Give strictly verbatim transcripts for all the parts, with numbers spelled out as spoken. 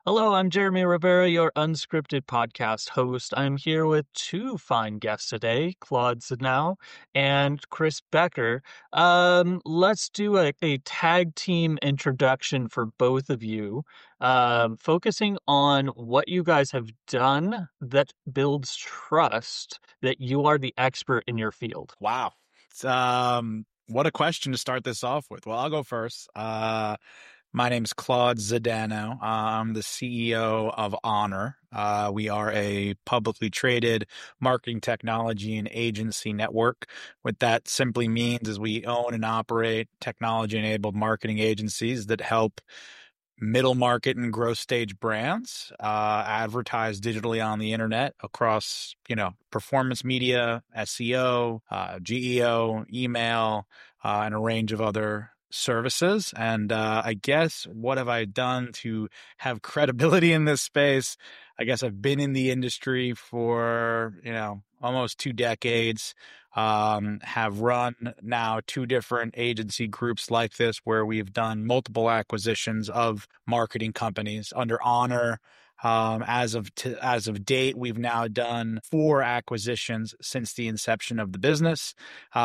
Hello, I'm Jeremy Rivera, your unscripted podcast host. I'm here with two fine guests today, Claude Zadnow and Chris Becker. Um, let's do a, a tag team introduction for both of you, um, focusing on what you guys have done that builds trust that you are the expert in your field. Wow. It's, um, what a question to start this off with. Well, I'll go first. Uh, my name's Claude Zadano. Uh, I'm the C E O of Honor. Uh, we are a publicly traded marketing technology and agency network. What that simply means is we own and operate technology-enabled marketing agencies that help middle market and growth stage brands uh, advertise digitally on the internet across, you know, performance media, S E O, uh, G E O, email, uh, and a range of other services. And uh, I guess what have I done to have credibility in this space? I guess I've been in the industry for, you know, almost two decades. Um, have run now two different agency groups like this where we've done multiple acquisitions of marketing companies under Honor. Um, as of t- as of date, we've now done four acquisitions since the inception of the business.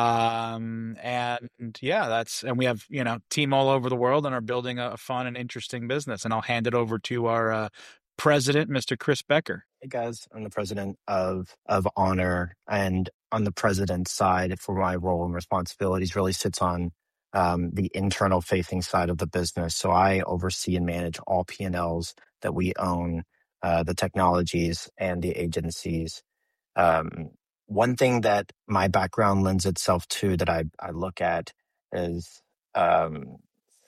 Um, and yeah, that's and we have you know team all over the world and are building a, a fun and interesting business. And I'll hand it over to our uh, president, Mister Chris Becker. Hey guys, I'm the president of of Honor, and on the president's side, for my role and responsibilities, really sits on um, the internal facing side of the business. So I oversee and manage all P and Ls that we own, uh, the technologies and the agencies. Um, one thing that my background lends itself to that I I look at is um,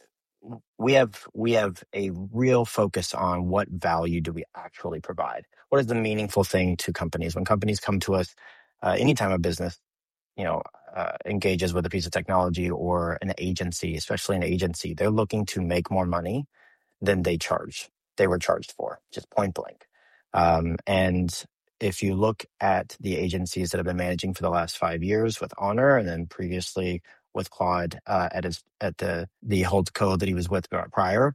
we have we have a real focus on what value do we actually provide. What is the meaningful thing to companies when companies come to us? Uh, anytime a business, you know, uh, engages with a piece of technology or an agency, especially an agency, they're looking to make more money than they charge. They were charged for, just point blank. Um, and if you look at the agencies that have been managing for the last five years with Honor, and then previously with Claude uh, at his at the the holdco that he was with prior,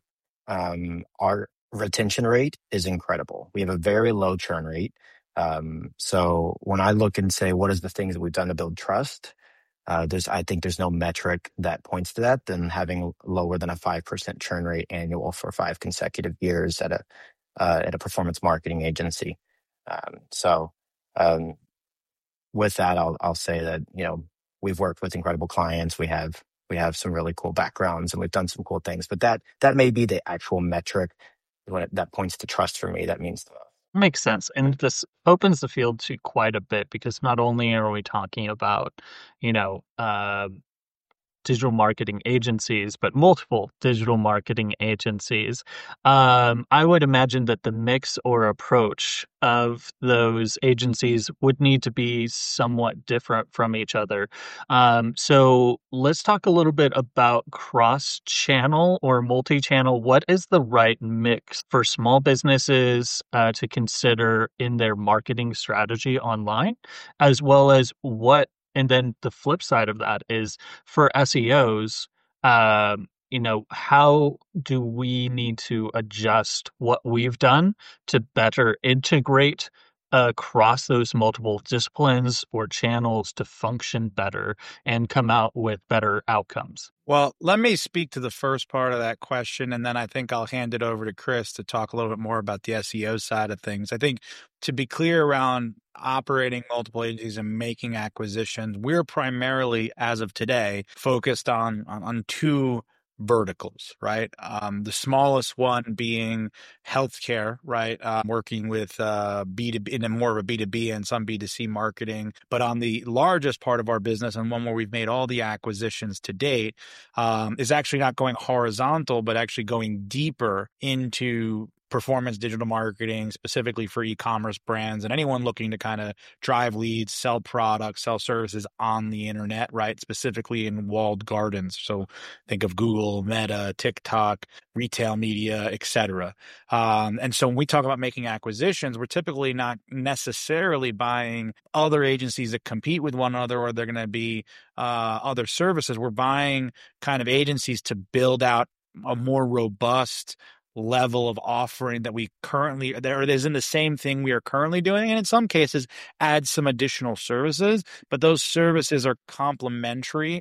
um, our retention rate is incredible. We have a very low churn rate. Um, so when I look and say, what is the things that we've done to build trust? Uh, there's, I think there's no metric that points to that than having lower than a five percent churn rate annual for five consecutive years at a, uh, at a performance marketing agency. Um, so, um, with that, I'll, I'll say that, you know, we've worked with incredible clients. We have, we have some really cool backgrounds and we've done some cool things, but that, that may be the actual metric when it, that points to trust for me. That means the most. Makes sense. And this opens the field to quite a bit because not only are we talking about, you know, uh, digital marketing agencies, but multiple digital marketing agencies. Um, I would imagine that the mix or approach of those agencies would need to be somewhat different from each other. Um, so let's talk a little bit about cross-channel or multi-channel. What is the right mix for small businesses uh, to consider in their marketing strategy online, as well as what and then the flip side of that is for S E Os, um, you know, how do we need to adjust what we've done to better integrate across those multiple disciplines or channels to function better and come out with better outcomes? Well, let me speak to the first part of that question, and then I think I'll hand it over to Chris to talk a little bit more about the S E O side of things. I think to be clear around operating multiple agencies and making acquisitions, we're primarily, as of today, focused on on, on two verticals, right? Um, the smallest one being healthcare, right? Um, working with uh, B two B in a more of a B two B and some B two C marketing. But on the largest part of our business and one where we've made all the acquisitions to date, um, is actually not going horizontal, but actually going deeper into performance digital marketing, specifically for e-commerce brands and anyone looking to kind of drive leads, sell products, sell services on the internet, right? Specifically in walled gardens. So think of Google, Meta, TikTok, retail media, et cetera. Um, and so when we talk about making acquisitions, we're typically not necessarily buying other agencies that compete with one another, or they're going to be uh, other services. We're buying kind of agencies to build out a more robust level of offering that we currently, there is in the same thing we are currently doing. And in some cases, add some additional services, but those services are complementary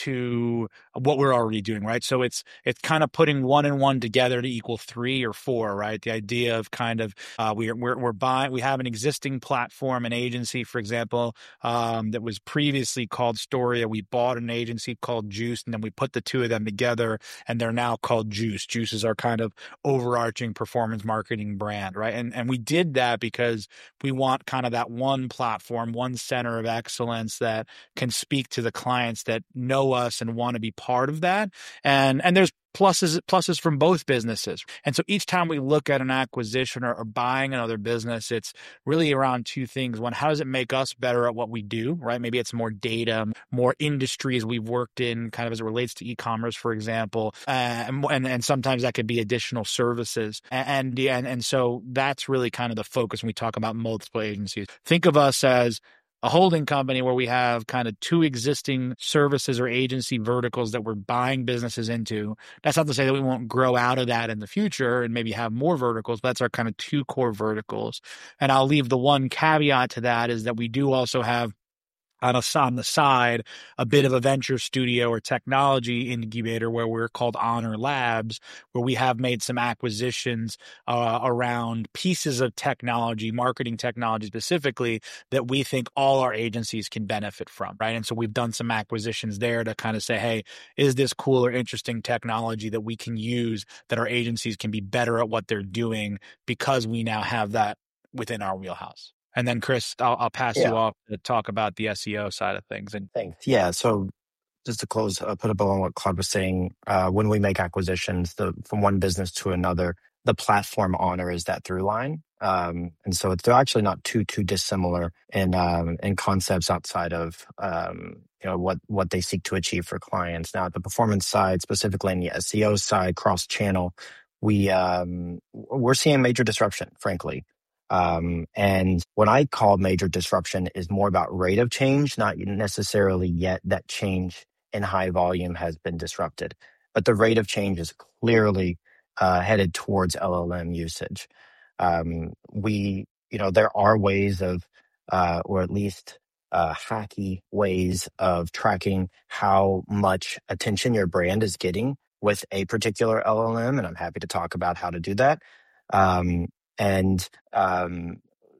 to what we're already doing, right? So it's, it's kind of putting one and one together to equal three or four, right? The idea of kind of, uh, we're, we're, we're buying, we have an existing platform, an agency, for example, um, that was previously called Storia. We bought an agency called Juice, and then we put the two of them together, and they're now called Juice. Juice is our kind of overarching performance marketing brand, right? And and we did that because we want kind of that one platform, one center of excellence that can speak to the clients that know us and want to be part of that. And and there's pluses pluses from both businesses. And so each time we look at an acquisition or, or buying another business, it's really around two things. One, how does it make us better at what we do, right? Maybe it's more data, more industries we've worked in, kind of as it relates to e-commerce, for example. Uh, and, and and sometimes that could be additional services. And, and, and so that's really kind of the focus when we talk about multiple agencies. Think of us as a holding company where we have kind of two existing services or agency verticals that we're buying businesses into. That's not to say that we won't grow out of that in the future and maybe have more verticals, but that's our kind of two core verticals. And I'll leave the one caveat to that is that we do also have on, a, on the side, a bit of a venture studio or technology incubator where we're called Honor Labs, where we have made some acquisitions uh, around pieces of technology, marketing technology specifically, that we think all our agencies can benefit from, right? And so we've done some acquisitions there to kind of say, hey, is this cool or interesting technology that we can use that our agencies can be better at what they're doing because we now have that within our wheelhouse? And then, Chris, I'll, I'll pass Yeah. you off to talk about the S E O side of things. And Thanks. Yeah. So just to close, uh, put a bow on what Claude was saying, uh, when we make acquisitions the, from one business to another, the platform Honor is that through line. Um, and so they're actually not too, too dissimilar in, um, in concepts outside of, um, you know, what, what they seek to achieve for clients. Now, the performance side, specifically in the S E O side, cross-channel, we, um, we're seeing major disruption, frankly. Um, and what I call major disruption is more about rate of change, not necessarily yet that change in high volume has been disrupted, but the rate of change is clearly uh, headed towards L L M usage. Um, we, you know, there are ways of, uh, or at least uh, hacky ways of tracking how much attention your brand is getting with a particular L L M, and I'm happy to talk about how to do that. Um, And um,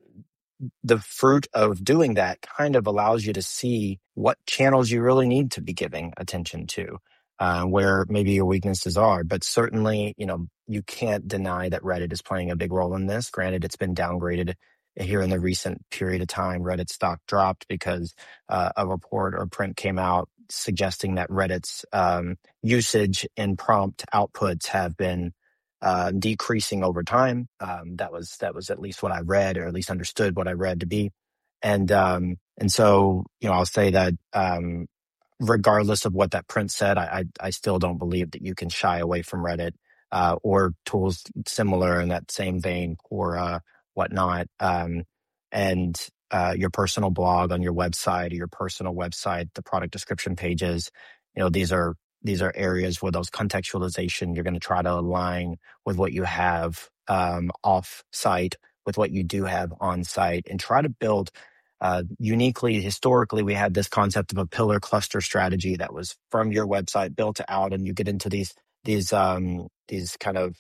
the fruit of doing that kind of allows you to see what channels you really need to be giving attention to, uh, where maybe your weaknesses are. But certainly, you know, you can't deny that Reddit is playing a big role in this. Granted, it's been downgraded here in the recent period of time. Reddit stock dropped because uh, a report or print came out suggesting that Reddit's um, usage and prompt outputs have been Uh, decreasing over time. Um, that was that was at least what I read, or at least understood what I read to be. And um, and so, you know, I'll say that um, regardless of what that print said, I, I I still don't believe that you can shy away from Reddit uh, or tools similar in that same vein or uh, whatnot. Um, and uh, your personal blog on your website or your personal website, the product description pages, you know, these are These are areas where those contextualization, you're going to try to align with what you have um, off-site, with what you do have on-site, and try to build uh, uniquely. Historically, we had this concept of a pillar cluster strategy that was from your website built out, and you get into these these um, these kind of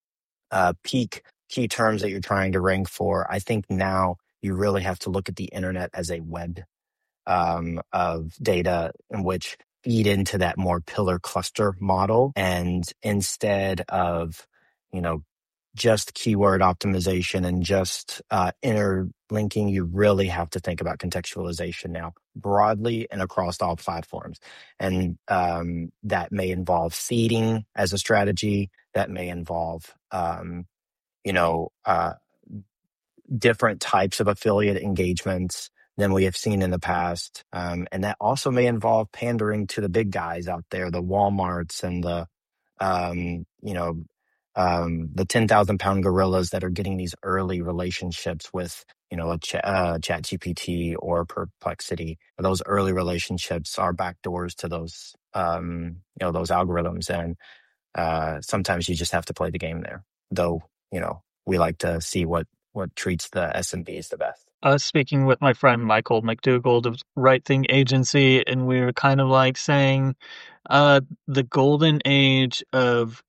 uh, peak key terms that you're trying to rank for. I think now you really have to look at the internet as a web um, of data in which feed into that more pillar cluster model. And instead of, you know, just keyword optimization and just uh, interlinking, you really have to think about contextualization now broadly and across all platforms. And um, that may involve feeding as a strategy. That may involve, um, you know, uh, different types of affiliate engagements than we have seen in the past. Um, and that also may involve pandering to the big guys out there, the Walmarts and the, um, you know, um, the ten thousand pound gorillas that are getting these early relationships with, you know, a ch- uh, ChatGPT or Perplexity. Those early relationships are backdoors to those, um, you know, those algorithms. And uh, sometimes you just have to play the game there. though, you know, we like to see what, what treats the S M Bs the best. I was speaking with my friend Michael McDougall of Right Thing Agency, and we were kind of like saying uh, the golden age of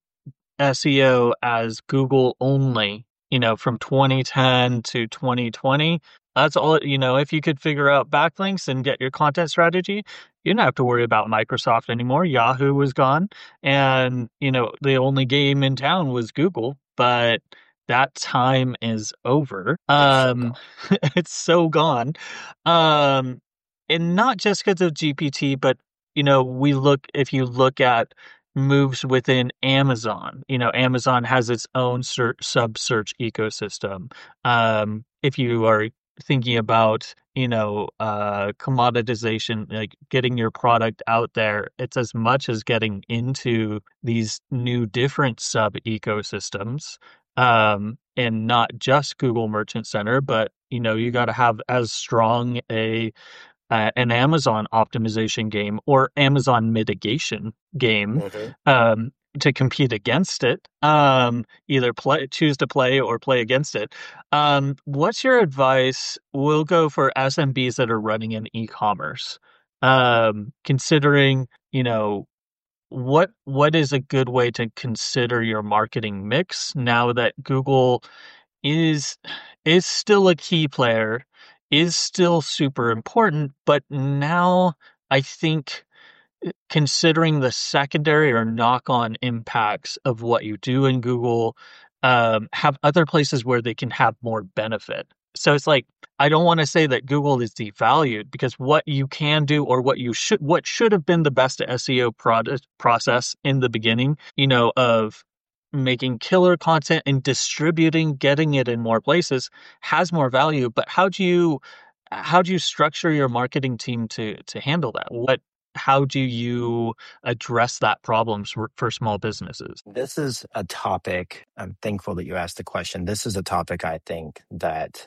S E O as Google only, you know, from twenty ten to twenty twenty. That's all, you know, if you could figure out backlinks and get your content strategy, you didn't have to worry about Microsoft anymore. Yahoo was gone. And, you know, the only game in town was Google, but that time is over. Um, it's so gone. Um, and not just because of G P T, but, you know, we look, if you look at moves within Amazon. You know, Amazon has its own search, sub search ecosystem. Um, if you are thinking about, you know, uh, commoditization, like getting your product out there, it's as much as getting into these new different sub ecosystems. Um, and not just Google Merchant Center, but you know, you got to have as strong a uh, an Amazon optimization game or Amazon mitigation game Mm-hmm. um, to compete against it. Um, either play, choose to play or play against it. Um, what's your advice? We'll go for S M Bs that are running in e-commerce. Um, considering, you know, what what is a good way to consider your marketing mix now that Google is is still a key player, is still super important, but now I think considering the secondary or knock-on impacts of what you do in Google, um, have other places where they can have more benefit. So it's like, I don't want to say that Google is devalued because what you can do or what you should, what should have been the best S E O product process in the beginning, you know, of making killer content and distributing, getting it in more places has more value. But how do you, how do you structure your marketing team to to handle that? What how do you address that problems for, for small businesses? This is a topic, I'm thankful that you asked the question. This is a topic I think that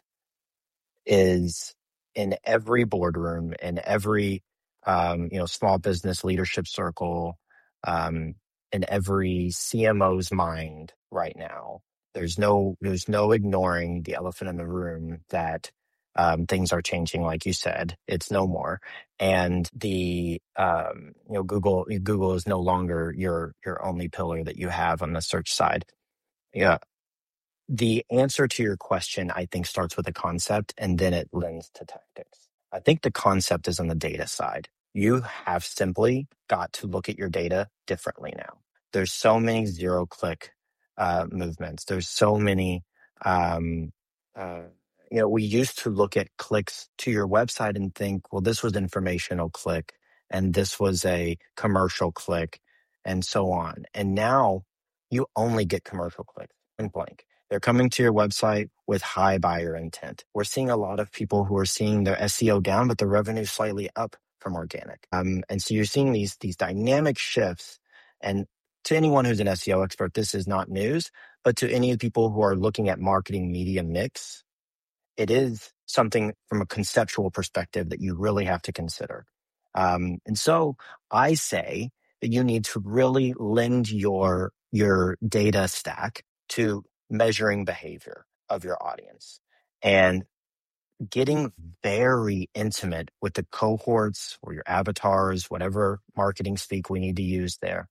is in every boardroom, in every um, you know, small business leadership circle, um, in every C M O's mind right now. There's no there's no ignoring the elephant in the room that um, things are changing, like you said. It's no more, and the um, you know, Google Google is no longer your your only pillar that you have on the search side. Yeah, the answer to your question, I think, starts with a concept and then it lends to tactics. I think the concept is on the data side. You have simply got to look at your data differently now. There's so many zero click uh, movements. There's so many, um, uh, you know, we used to look at clicks to your website and think, well, this was informational click and this was a commercial click and so on. And now you only get commercial clicks and blank. They're coming to your website with high buyer intent. We're seeing a lot of people who are seeing their S E O down, but the revenue slightly up from organic. Um, and so you're seeing these these dynamic shifts. And to anyone who's an S E O expert, this is not news. But to any people who are looking at marketing media mix, it is something from a conceptual perspective that you really have to consider. Um, and so I say that you need to really lend your your data stack to measuring behavior of your audience and getting very intimate with the cohorts or your avatars, whatever marketing speak we need to use there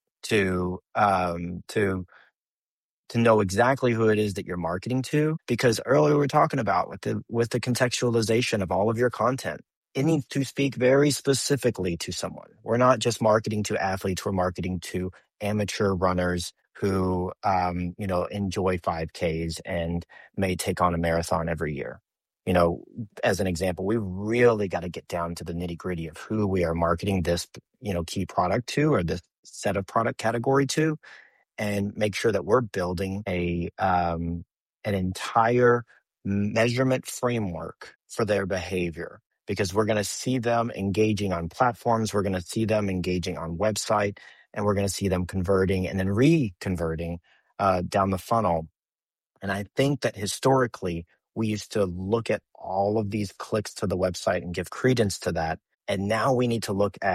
to um, to to know exactly who it is that you're marketing to. Because earlier we were talking about with the with the contextualization of all of your content, it needs to speak very specifically to someone. We're not just marketing to athletes; we're marketing to amateur runners who, um, you know, enjoy five Ks and may take on a marathon every year. You know, as an example, we really got to get down to the nitty gritty of who we are marketing this, you know, key product to or this set of product category to, and make sure that we're building a um, an entire measurement framework for their behavior. Because we're going to see them engaging on platforms, we're going to see them engaging on website, and we're going to see them converting and then re-converting uh, down the funnel. And I think that historically, we used to look at all of these clicks to the website and give credence to that. And now we need to look at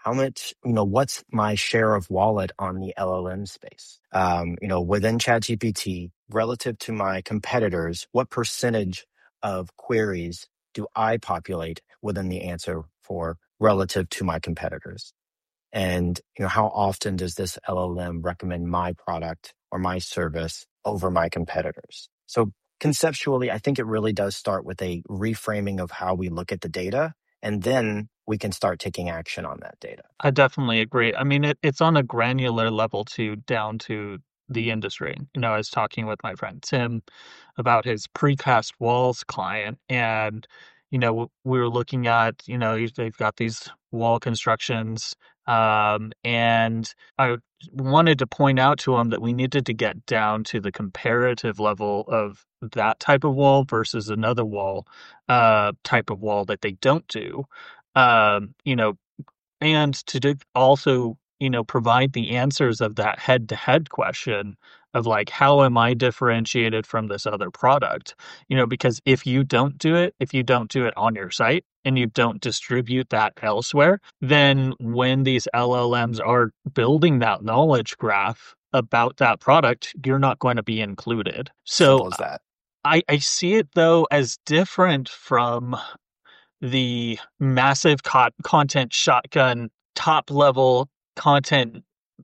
how much, you know, what's my share of wallet on the L L M space? Um, you know, within ChatGPT, relative to my competitors, what percentage of queries do I populate within the answer for relative to my competitors? And, you know, how often does this L L M recommend my product or my service over my competitors? So conceptually, I think it really does start with a reframing of how we look at the data, and then we can start taking action on that data. I definitely agree. I mean, it, it's on a granular level too, down to the industry. You know, I was talking with my friend Tim about his precast walls client, and you know, we were looking at, you know, they've got these wall constructions, um, and I wanted to point out to him that we needed to get down to the comparative level of that type of wall versus another wall, uh, type of wall that they don't do. Um, you know, and to do also, you know, provide the answers of that head-to-head question of like, how am I differentiated from this other product? You know, because if you don't do it, if you don't do it on your site and you don't distribute that elsewhere, then when these L L Ms are building that knowledge graph about that product, you're not going to be included. So Simple as that. I, I see it though as different from the massive co- content shotgun, top level content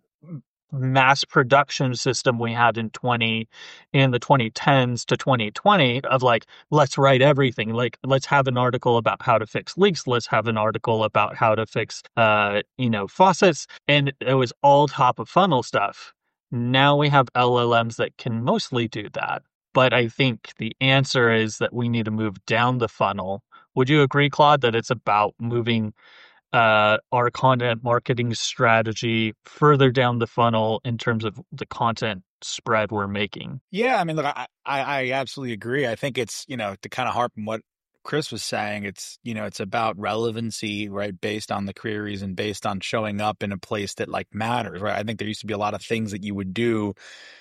mass production system we had in twenty in the twenty tens to twenty twenty of like, let's write everything, like let's have an article about how to fix leaks, let's have an article about how to fix uh you know faucets, and it was all top of funnel stuff. Now we have L L Ms that can mostly do that, but I think the answer is that we need to move down the funnel. Would you agree, Claude, that it's about moving uh, our content marketing strategy further down the funnel in terms of the content spread we're making? Yeah, I mean, look, I, I, I absolutely agree. I think it's, you know, to kind of harp on what Chris was saying, it's, you know, it's about relevancy, right? Based on the queries and based on showing up in a place that like matters, right? I think there used to be a lot of things that you would do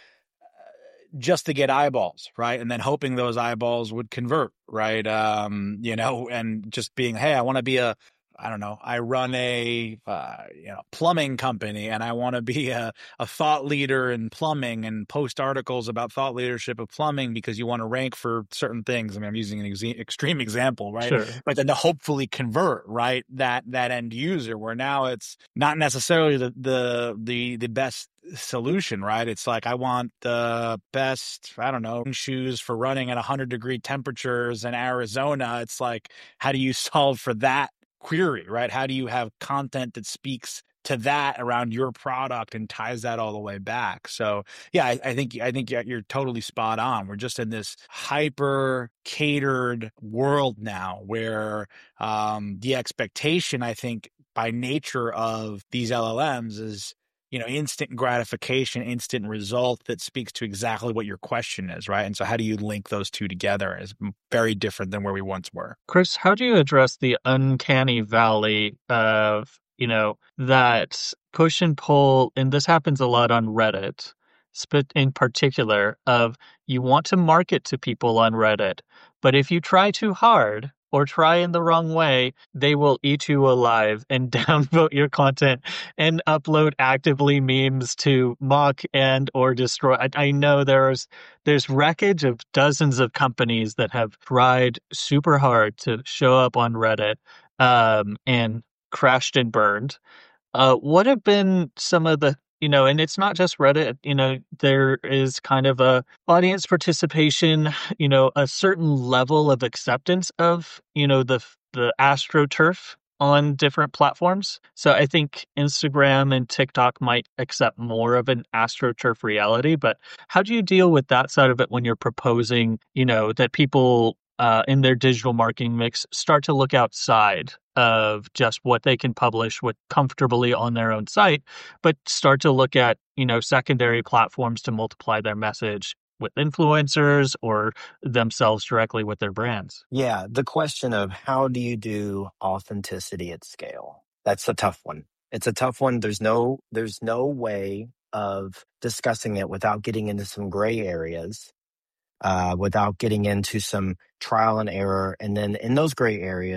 just to get eyeballs, right? And then hoping those eyeballs would convert, right? Um, you know, and just being, hey, I want to be a, I don't know, I run a, uh, you know, plumbing company and I want to be a, a thought leader in plumbing and post articles about thought leadership of plumbing because you want to rank for certain things. I mean, I'm using an ex- extreme example, right? Sure. But then to hopefully convert, right, that, that end user, where now it's not necessarily the, the, the, the best solution, right? It's like, I want the best, I don't know, shoes for running at one hundred degree temperatures in Arizona. It's like, how do you solve for that query, right? How do you have content that speaks to that around your product and ties that all the way back? So yeah, I, I think I think you're totally spot on. We're just in this hyper catered world now where um, the expectation, I think, by nature of these L L Ms is, you know, instant gratification, instant result that speaks to exactly what your question is, right? And so how do you link those two together is very different than where we once were. Chris, how do you address the uncanny valley of, you know, that push and pull, and this happens a lot on Reddit, in particular, of you want to market to people on Reddit, but if you try too hard or try in the wrong way, they will eat you alive and downvote your content and upload actively memes to mock and or destroy. I, I know there's there's wreckage of dozens of companies that have tried super hard to show up on Reddit um, and crashed and burned. Uh, what have been some of the, you know, and it's not just Reddit, you know, there is kind of a audience participation, you know, a certain level of acceptance of, you know, the the AstroTurf on different platforms. So I think Instagram and TikTok might accept more of an AstroTurf reality, but how do you deal with that side of it when you're proposing, you know, that people uh, in their digital marketing mix start to look outside of just what they can publish with comfortably on their own site, but start to look at, you know, secondary platforms to multiply their message with influencers or themselves directly with their brands? Yeah, the question of how do you do authenticity at scale? That's a tough one. It's a tough one. There's no there's no way of discussing it without getting into some gray areas, uh, without getting into some trial and error. And then in those gray areas,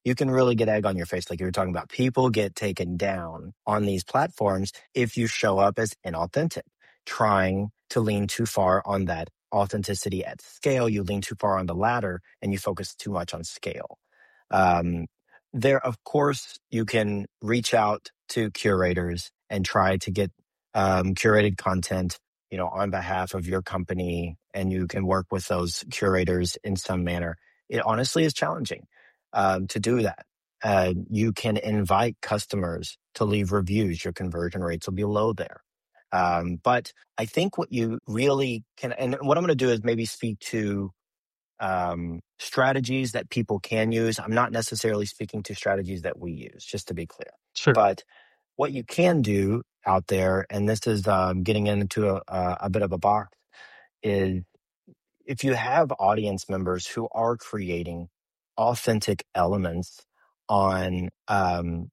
you can really get egg on your face, like you were talking about. People get taken down on these platforms if you show up as inauthentic, trying to lean too far on that authenticity at scale. You lean too far on the ladder and you focus too much on scale. Um, there, of course, you can reach out to curators and try to get um, curated content, you know, on behalf of your company, and you can work with those curators in some manner. It honestly is challenging um, to do that. Uh, you can invite customers to leave reviews. Your conversion rates will be low there. Um, but I think what you really can, and what I'm going to do is maybe speak to um, strategies that people can use. I'm not necessarily speaking to strategies that we use, just to be clear. Sure. But what you can do out there, and this is um, getting into a, a, a bit of a box, is if you have audience members who are creating authentic elements on um,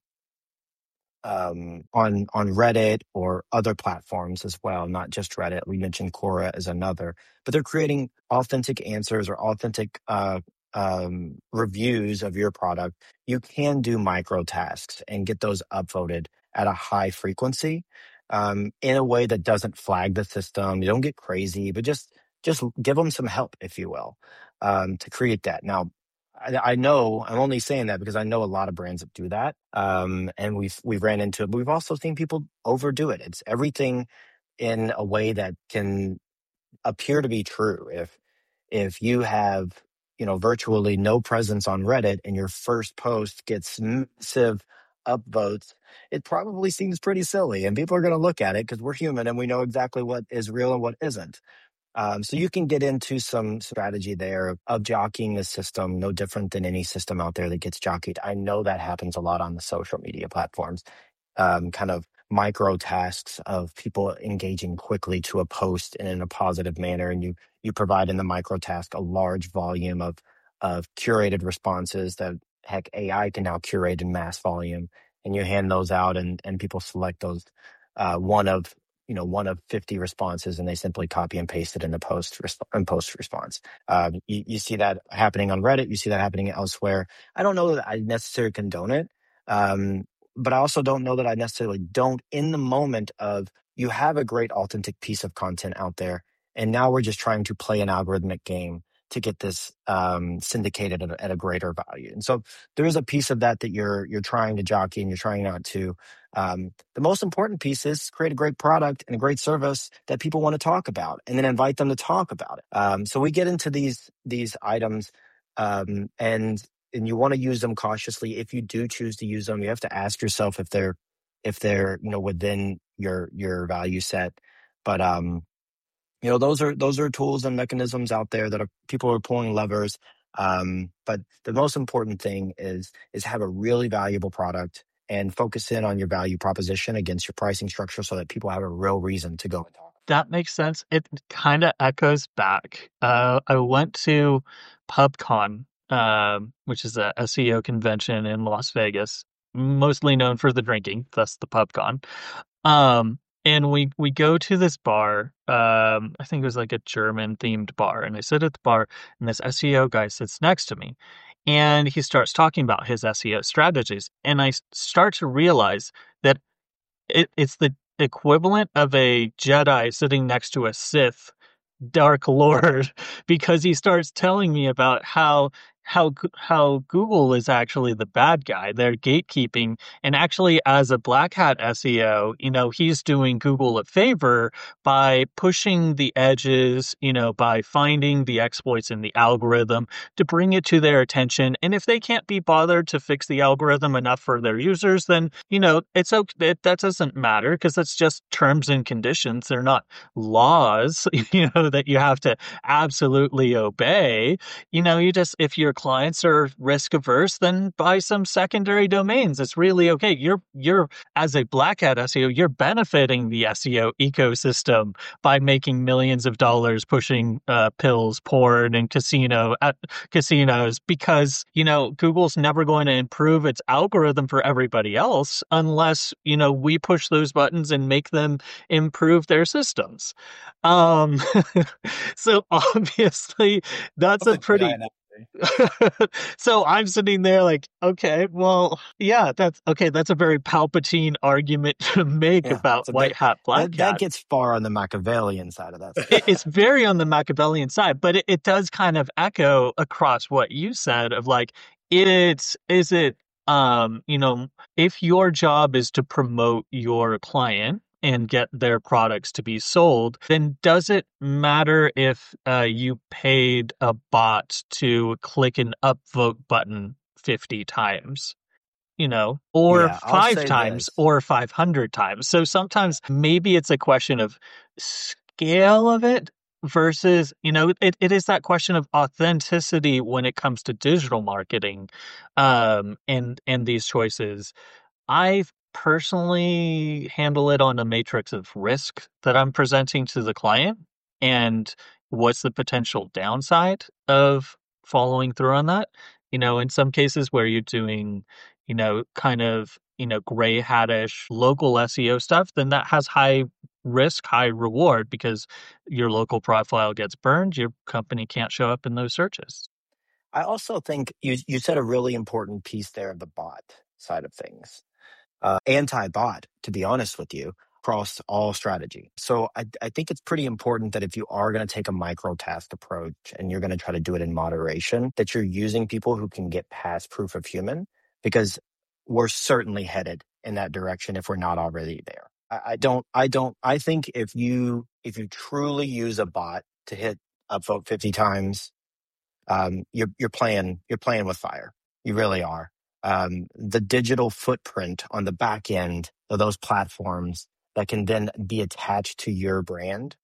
um, on on Reddit or other platforms as well, not just Reddit. We mentioned Quora as another, but they're creating authentic answers or authentic uh, um, reviews of your product. You can do micro tasks and get those upvoted at a high frequency um, in a way that doesn't flag the system. You don't get crazy, but just just give them some help, if you will, um, to create that. Now, I, I know I'm only saying that because I know a lot of brands that do that, um, and we've we've ran into it. But we've also seen people overdo it. It's everything in a way that can appear to be true. If if you have you know virtually no presence on Reddit and your first post gets massive upvotes, it probably seems pretty silly, and people are going to look at it because we're human and we know exactly what is real and what isn't. Um, so you can get into some strategy there of, of jockeying the system, no different than any system out there that gets jockeyed. I know that happens a lot on the social media platforms, um, kind of micro tasks of people engaging quickly to a post and in a positive manner. And you you provide in the micro task a large volume of of curated responses that, heck, A I can now curate in mass volume. And you hand those out and, and people select those uh, one of you know, one of fifty responses, and they simply copy and paste it in the post resp- in post response. Um, you, you see that happening on Reddit. You see that happening elsewhere. I don't know that I necessarily condone it, um, but I also don't know that I necessarily don't in the moment of you have a great authentic piece of content out there, and now we're just trying to play an algorithmic game to get this um, syndicated at a, at a greater value. And so there is a piece of that that you're you're trying to jockey and you're trying not to. Um, the most important piece is create a great product and a great service that people want to talk about, and then invite them to talk about it. Um, so we get into these these items, um, and and you want to use them cautiously. If you do choose to use them, you have to ask yourself if they're if they're you know within your your value set. But um, you know those are those are tools and mechanisms out there that are people are pulling levers. Um, but the most important thing is is have a really valuable product and focus in on your value proposition against your pricing structure so that people have a real reason to go and talk. That makes sense. It kind of echoes back. Uh, I went to PubCon, um, which is a S E O convention in Las Vegas, mostly known for the drinking, thus the PubCon. Um, and we we go to this bar. Um, I think it was like a German themed bar, and I sit at the bar, and this S E O guy sits next to me, and he starts talking about his S E O strategies, and I start to realize that it, it's the equivalent of a Jedi sitting next to a Sith Dark Lord, because he starts telling me about how how how Google is actually the bad guy. They're gatekeeping, and actually, as a black hat S E O, you know, he's doing Google a favor by pushing the edges, you know, by finding the exploits in the algorithm to bring it to their attention. And if they can't be bothered to fix the algorithm enough for their users, then you know it's okay. It, that doesn't matter because it's just terms and conditions. They're not laws, you know, that you have to absolutely obey. You know, you just, if your clients are risk averse, then buy some secondary domains. It's really okay. You're, you're, as a black hat S E O, you're benefiting the S E O ecosystem by making millions of dollars pushing uh, pills, porn, and casino at casinos because, you know, Google's never going to improve its algorithm for everybody else unless, you know, we push those buttons and make them improve their systems. Um, so obviously that's a pretty, So I'm sitting there like, okay, well, yeah, that's okay. That's a very Palpatine argument to make Yeah. about So white that, hat, black that, that hat. gets far on the Machiavellian side of that. It, it's very on the Machiavellian side, but it, it does kind of echo across what you said of like, it's, is it, um, you know, if your job is to promote your client and get their products to be sold, then does it matter if uh, you paid a bot to click an upvote button fifty times? You know, or Yeah, I'll five say times this. or five hundred times. So sometimes maybe it's a question of scale of it versus, you know, it, it is that question of authenticity when it comes to digital marketing um, and, and these choices. I personally handle it on a matrix of risk that I'm presenting to the client and what's the potential downside of following through on that. You know, in some cases where you're doing, you know, kind of, you know, gray hattish local S E O stuff, then that has high risk, high reward because your local profile gets burned, your company can't show up in those searches. I also think you, you said a really important piece there of the bot side of things. Uh, anti-bot, to be honest with you, across all strategy. So I, I think it's pretty important that if you are going to take a micro-task approach and you're going to try to do it in moderation, that you're using people who can get past proof of human, because we're certainly headed in that direction if we're not already there. I, I don't, I don't, I think if you, if you truly use a bot to hit upvote fifty times, um, you're, you're playing, you're playing with fire. You really are. Um, the digital footprint on the back end of those platforms that can then be attached to your brand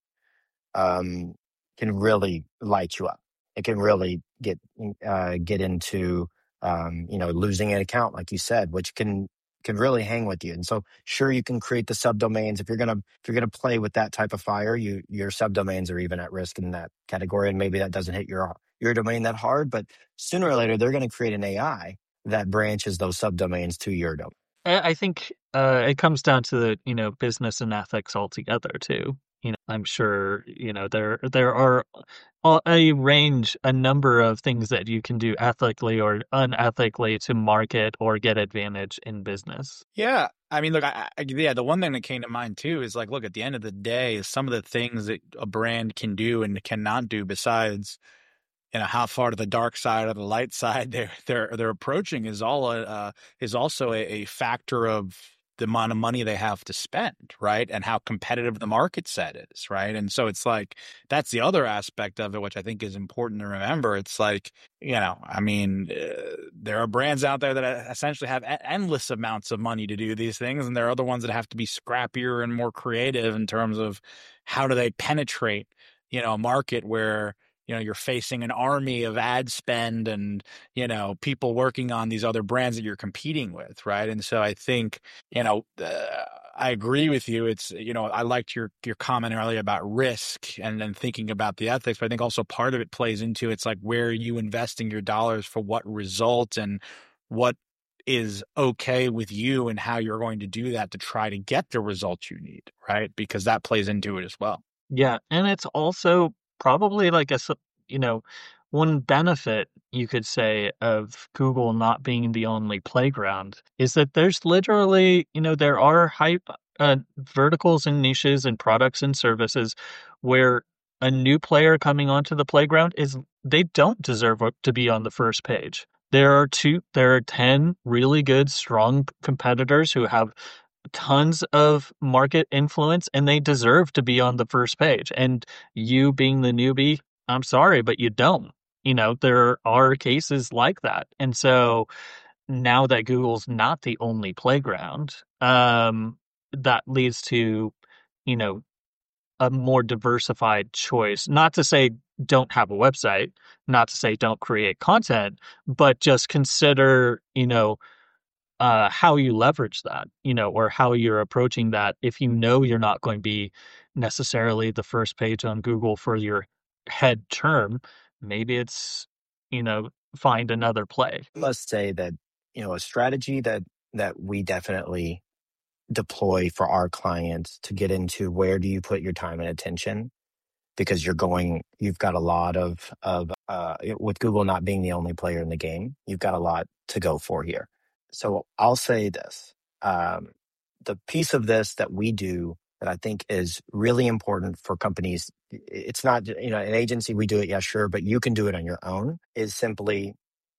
um, can really light you up. It can really get uh, get into um, you know losing an account, like you said, which can can really hang with you. And so, sure, you can create the subdomains. If you're gonna if you're gonna play with that type of fire, you your subdomains are even at risk in that category. And maybe that doesn't hit your your domain that hard, but sooner or later they're going to create an A I that branches those subdomains to your domain. I I think uh, it comes down to the, you know, business and ethics altogether too. You know, I'm sure, you know, there there are a a range, a number of things that you can do ethically or unethically to market or get advantage in business. Yeah. I mean, look, I, I, yeah, the one thing that came to mind too is like, look, at the end of the day, some of the things that a brand can do and cannot do, besides, you know, how far to the dark side or the light side they're they're they're approaching, is all a, uh, is also a, a factor of the amount of money they have to spend, right? And how competitive the market set is, right? And so it's like, that's the other aspect of it, which I think is important to remember. It's like, you know, I mean, uh, there are brands out there that essentially have a- endless amounts of money to do these things, and there are other ones that have to be scrappier and more creative in terms of how do they penetrate, you know, a market where, you know, you're facing an army of ad spend and, you know, people working on these other brands that you're competing with, right? And so I think, you know, uh, I agree with you. It's, you know, I liked your your comment earlier about risk and then thinking about the ethics, but I think also part of it plays into, it's like, where are you investing your dollars for what result, and what is okay with you, and how you're going to do that to try to get the results you need, right? Because that plays into it as well. Yeah, and it's also probably like a, s- you know, one benefit you could say of Google not being the only playground is that there's literally, you know, there are hype uh, verticals and niches and products and services where a new player coming onto the playground is they don't deserve to be on the first page. There are two, there are ten really good, strong competitors who have tons of market influence and they deserve to be on the first page. And you being the newbie, I'm sorry, but you don't. You know, there are cases like that. And so now that Google's not the only playground, um, that leads to, you know, a more diversified choice. Not to say don't have a website, not to say don't create content, but just consider, you know, uh, how you leverage that, you know, or how you're approaching that. If you know you're not going to be necessarily the first page on Google for your head term, maybe it's, you know, find another play. I must say that, you know, a strategy that that we definitely deploy for our clients to get into where do you put your time and attention, because you're going, you've got a lot of of uh, with Google not being the only player in the game, you've got a lot to go for here. So I'll say this. Um, the piece of this that we do that I think is really important for companies, it's not, you know, an agency, we do it, yeah, sure, but you can do it on your own, is simply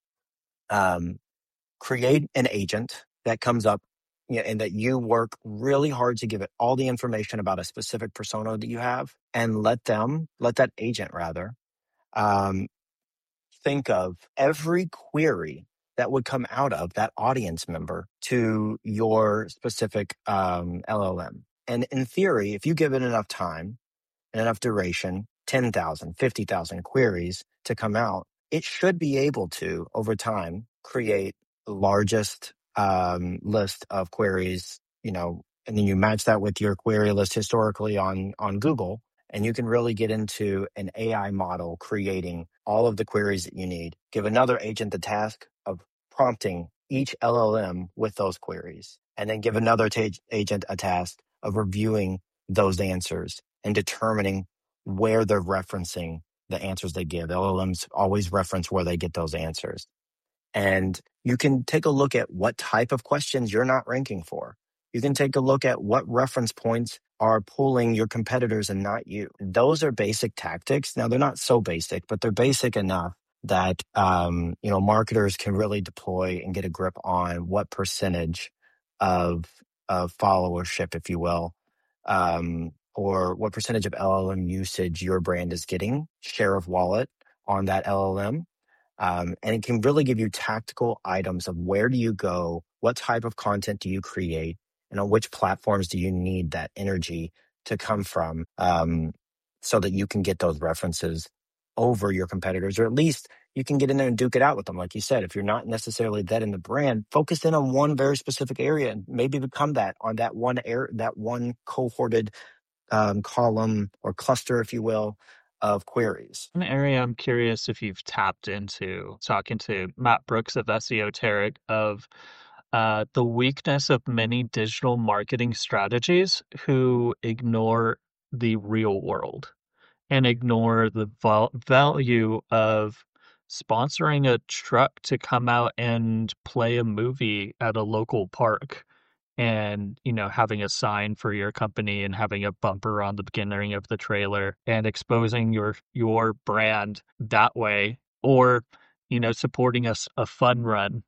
um, create an agent that comes up, you know, and that you work really hard to give it all the information about a specific persona that you have, and let them, let that agent rather, um, think of every query that would come out of that audience member to your specific um, L L M. And in theory, if you give it enough time and enough duration, ten thousand, fifty thousand queries to come out, it should be able to, over time, create the largest um, list of queries, you know, and then you match that with your query list historically on, on Google, and you can really get into an A I model creating all of the queries that you need. Give another agent the task of prompting each L L M with those queries, and then give another ta- agent a task of reviewing those answers and determining where they're referencing the answers they give. L L Ms always reference where they get those answers. And you can take a look at what type of questions you're not ranking for. You can take a look at what reference points are pulling your competitors and not you. Those are basic tactics. Now, they're not so basic, but they're basic enough that um, you know, marketers can really deploy and get a grip on what percentage of, of followership, if you will, um, or what percentage of L L M usage your brand is getting, share of wallet on that L L M. Um, and it can really give you tactical items of where do you go, what type of content do you create, and on which platforms do you need that energy to come from, um, so that you can get those references over your competitors, or at least you can get in there and duke it out with them. Like you said, if you're not necessarily that in the brand, focus in on one very specific area and maybe become that on that one air, that one cohorted um, column or cluster, if you will, of queries. An area I'm curious if you've tapped into, talking to Matt Brooks of Esoteric, of uh, the weakness of many digital marketing strategies who ignore the real world and ignore the val- value of sponsoring a truck to come out and play a movie at a local park, and you know, having a sign for your company and having a bumper on the beginning of the trailer and exposing your your brand that way, or you know, supporting us a fun run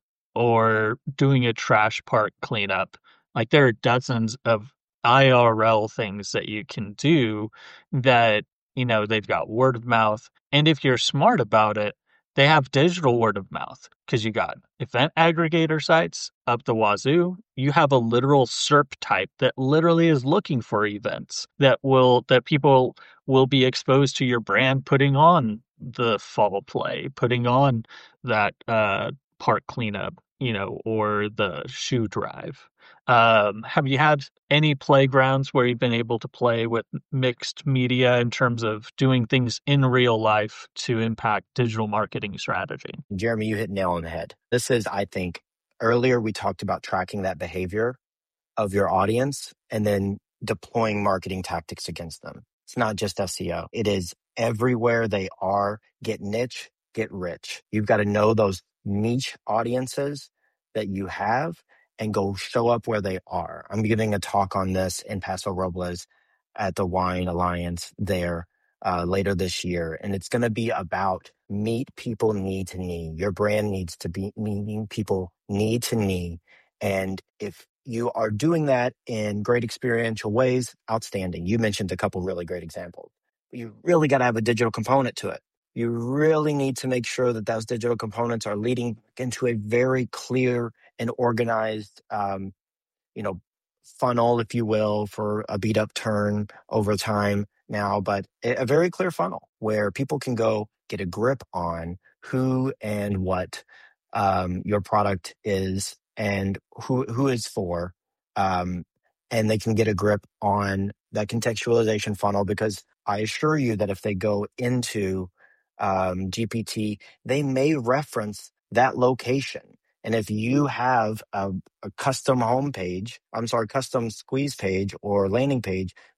or doing a trash park cleanup. Like, there are dozens of I R L things that you can do that, you know, they've got word of mouth, and if you're smart about it, they have digital word of mouth, because you got event aggregator sites up the wazoo. You have a literal S E R P type that literally is looking for events that will that people will be exposed to your brand putting on the fall play, putting on that uh, park cleanup, you know, or the shoe drive. Um, have you had any playgrounds where you've been able to play with mixed media in terms of doing things in real life to impact digital marketing strategy? Jeremy, you hit nail on the head. This is, I think, earlier we talked about tracking that behavior of your audience and then deploying marketing tactics against them. It's not just S E O. It is everywhere they are. Get niche, get rich. You've got to know those niche audiences that you have and go show up where they are. I'm giving a talk on this in Paso Robles at the Wine Alliance there uh, later this year. And it's going to be about meet people knee to knee. Your brand needs to be meeting people knee to knee. And if you are doing that in great experiential ways, outstanding. You mentioned a couple really great examples. But you really got to have a digital component to it. You really need to make sure that those digital components are leading into a very clear and organized, um, you know, funnel, if you will, for a beat up turn over time now, but a very clear funnel where people can go get a grip on who and what um, your product is and who who is for, um, and they can get a grip on that contextualization funnel, because I assure you that if they go into um, G P T, they may reference that location. And if you have a, a custom homepage, I'm sorry, custom squeeze page or landing page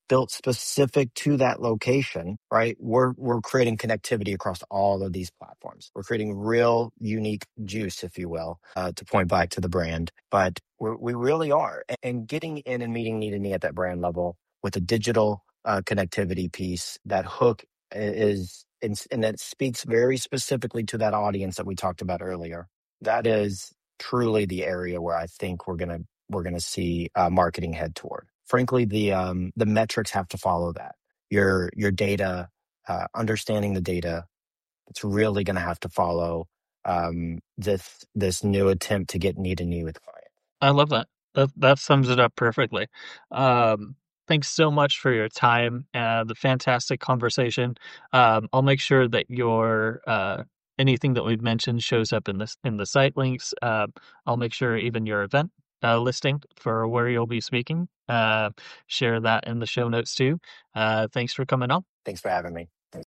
built specific to that location, right? We're we're creating connectivity across all of these platforms. We're creating real unique juice, if you will, uh, to point back to the brand. But we're, we really are. And getting in and meeting need and knee at that brand level with a digital uh, connectivity piece, that hook is, and, and that speaks very specifically to that audience that we talked about earlier. That is truly the area where I think we're gonna we're gonna see uh, marketing head toward. Frankly, the um, the metrics have to follow that. Your your data, uh, understanding the data, it's really going to have to follow um, this this new attempt to get knee to knee with clients. I love that. That that sums it up perfectly. Um, thanks so much for your time and the fantastic conversation. Um, I'll make sure that your uh, anything that we've mentioned shows up in this in the site links. Uh, I'll make sure even your event uh, listing for where you'll be speaking. Uh, share that in the show notes too. Uh, thanks for coming on. Thanks for having me.